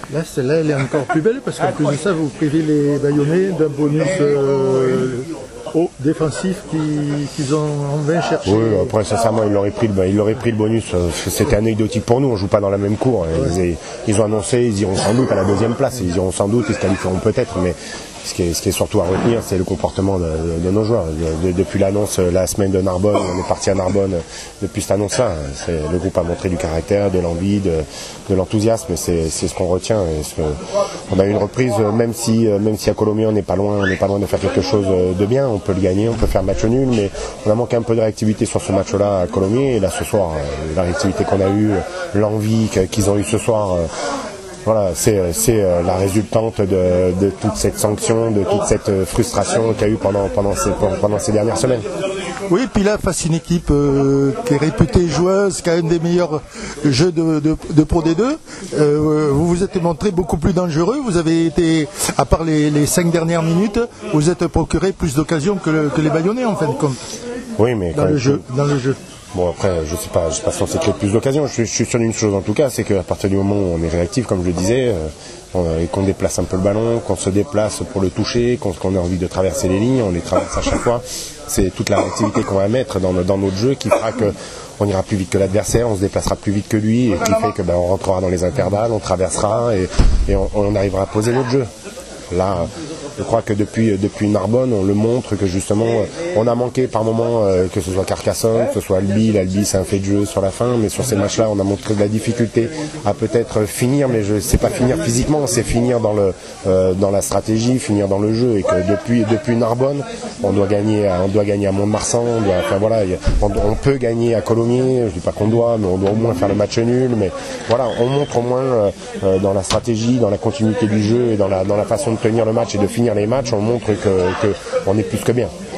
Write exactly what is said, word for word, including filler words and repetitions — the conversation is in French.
Là, celle-là, elle est encore plus belle parce qu'en plus de ça, vous privez les Bayonnais d'un bonus euh, haut défensif qu'ils qui ont en vain cherché. Oui, après, sincèrement, ils l'auraient pris, le, ils l'auraient pris le bonus. C'était anecdotique pour nous, on joue pas dans la même cour. Ils, ils ont annoncé, ils iront sans doute à la deuxième place. Ils iront sans doute, ils se qualifieront peut-être, mais ce qui est, ce qui est surtout à retenir, c'est le comportement de, de, de nos joueurs. De, de, depuis l'annonce la semaine de Narbonne, on est parti à Narbonne depuis cette annonce-là. C'est, le groupe a montré du caractère, de l'envie, de, de l'enthousiasme, et c'est, c'est ce qu'on retient. Et ce que, on a eu une reprise, même si, même si à Colomiers on n'est pas loin, on n'est pas loin de faire quelque chose de bien. On peut le gagner, on peut faire match nul, mais on a manqué un peu de réactivité sur ce match-là à Colomiers. Et là, ce soir, la réactivité qu'on a eue, l'envie qu'ils ont eue ce soir. Voilà, c'est, c'est la résultante de, de toute cette sanction, de toute cette frustration qu'il y a eu pendant, pendant, ces, pendant ces dernières semaines. Oui, puis là, face à une équipe euh, qui est réputée joueuse, qui a un des meilleurs jeux de, de, de Pro D deux, euh, vous vous êtes montré beaucoup plus dangereux. Vous avez été, à part les, les cinq dernières minutes, vous êtes procuré plus d'occasions que, le, que les Bayonnais, en fin de compte. Oui, mais dans le jeu, dans le jeu. Bon, après, je sais pas, je suis pas censé créer plus d'occasions. Je, je suis sûr d'une chose en tout cas, c'est qu'à partir du moment où on est réactif, comme je le disais, euh, on, et qu'on déplace un peu le ballon, qu'on se déplace pour le toucher, qu'on, qu'on a envie de traverser les lignes, on les traverse à chaque fois. C'est toute la réactivité qu'on va mettre dans, dans notre jeu qui fera que on ira plus vite que l'adversaire, on se déplacera plus vite que lui, et qui fait que ben, on rentrera dans les intervalles, on traversera et, et on, on arrivera à poser notre jeu. Là, je crois que depuis, depuis Narbonne, on le montre que justement, on a manqué par moments, euh, que ce soit Carcassonne, que ce soit Albi. L'Albi, c'est un fait de jeu sur la fin, mais sur ces matchs-là, on a montré de la difficulté à peut-être finir, mais je sais pas finir physiquement, c'est finir dans, le, euh, dans la stratégie, finir dans le jeu, et que depuis, depuis Narbonne, on doit gagner, on doit gagner à Mont-de-Marsan, on doit, enfin voilà, on, on peut gagner à Colomiers, je dis pas qu'on doit, mais on doit au moins faire le match nul, mais voilà, on montre au moins euh, dans la stratégie, dans la continuité du jeu et dans la, dans la façon de tenir le match et de finir les matchs, on montre que, que on est plus que bien.